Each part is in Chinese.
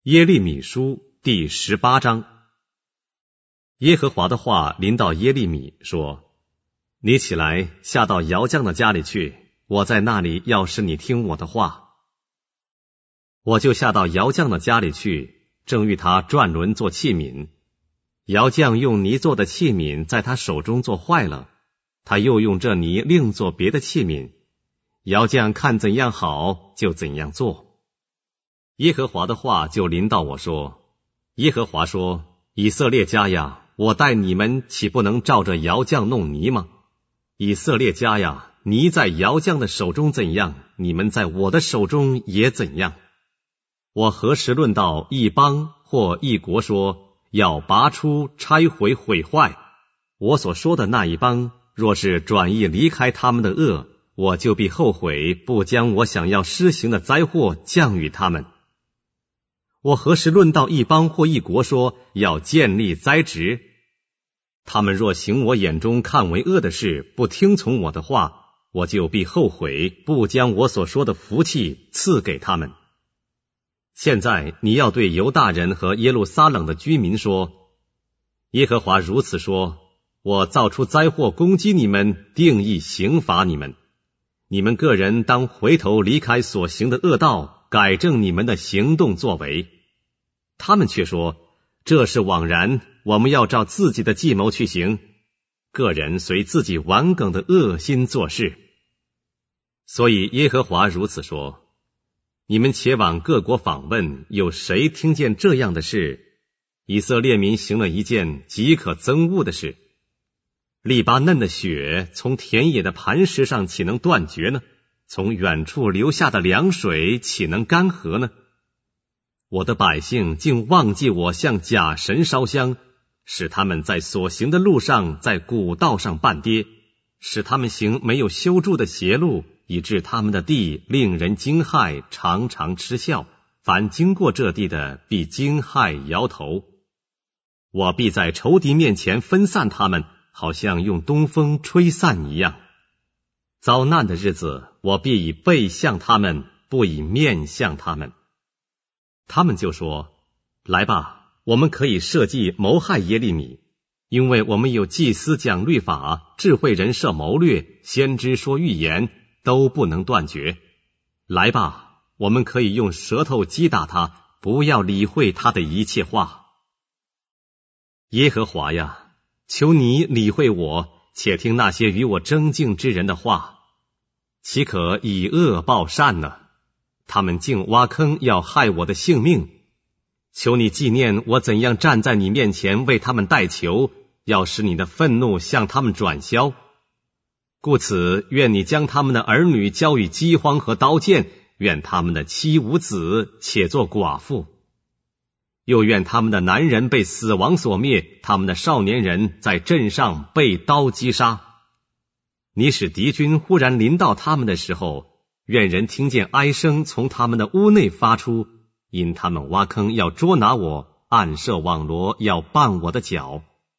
耶利米书第18章。耶和华的话临到耶利米说：你起来下到窑匠的家里去，我在那里要使你听我的话。我就下到窑匠的家里去，正欲他转轮做器皿。窑匠用泥做的器皿在他手中做坏了，他又用这泥另做别的器皿。窑匠看怎样好，就怎样做。耶和华的话就临到我说：耶和华说，以色列家呀，我待你们岂不能照着窑匠弄泥吗？以色列家呀，泥在窑匠的手中怎样，你们在我的手中也怎样。我何时论到一邦或一国说要拔出、拆毁、毁坏，我所说的那一邦若是转意离开他们的恶，我就必后悔，不将我想要施行的灾祸降与他们。我何时论到一邦或一国说要建立栽植，他们若行我眼中看为恶的事，不听从我的话，我就必后悔，不将我所说的福气赐给他们。现在你要对犹大人和耶路撒冷的居民说：耶和华如此说，我造出灾祸攻击你们，定义刑罚你们。你们个人当回头离开所行的恶道，改正你们的行动作为。他们却说，这是枉然，我们要照自己的计谋去行，个人随自己顽梗的恶心做事。所以耶和华如此说：你们且往各国访问，有谁听见这样的事？以色列民行了一件极可憎恶的事。利巴嫩的血从田野的磐石上岂能断绝呢？从远处流下的凉水岂能干涸呢？我的百姓竟忘记我向假神烧香，使他们在所行的路上，在古道上绊跌，使他们行没有修筑的邪路，以致他们的地令人惊骇，常常嗤笑。凡经过这地的，必惊骇摇头。我必在仇敌面前分散他们，好像用东风吹散一样。遭难的日子，我必以背向他们，不以面向他们。他们就说：来吧，我们可以设计谋害耶利米，因为我们有祭司讲律法，智慧人设谋略，先知说预言，都不能断绝。来吧，我们可以用舌头击打他，不要理会他的一切话。耶和华呀，求你理会我，且听那些与我争竞之人的话。岂可以恶报善呢？他们竟挖坑要害我的性命。求你纪念我怎样站在你面前为他们代求，要使你的愤怒向他们转消。故此，愿你将他们的儿女交与饥荒和刀剑，愿他们的妻无子，且作寡妇。又愿他们的男人被死亡所灭，他们的少年人在阵上被刀击杀。你使敌军忽然临到他们的时候，愿人听见哀声从他们的屋内发出，因他们挖坑要捉拿我，暗设网罗要绊我的脚。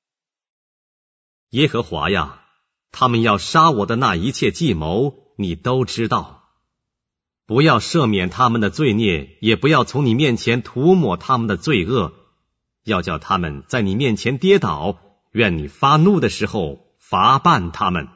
耶和华呀，他们要杀我的那一切计谋，你都知道。不要赦免他们的罪孽，也不要从你面前涂抹他们的罪恶，要叫他们在你面前跌倒，愿你发怒的时候罚办他们。